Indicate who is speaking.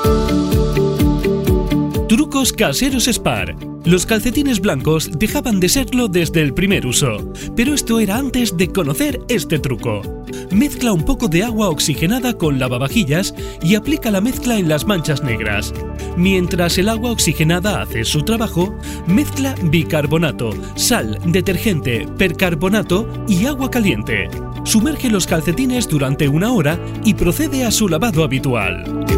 Speaker 1: Trucos caseros Spar. Los calcetines blancos dejaban de serlo desde el primer uso, pero esto era antes de conocer este truco. Mezcla un poco de agua oxigenada con lavavajillas y aplica la mezcla en las manchas negras. Mientras el agua oxigenada hace su trabajo, mezcla bicarbonato, sal, detergente, percarbonato y agua caliente. Sumerge los calcetines durante 1 hora y procede a su lavado habitual.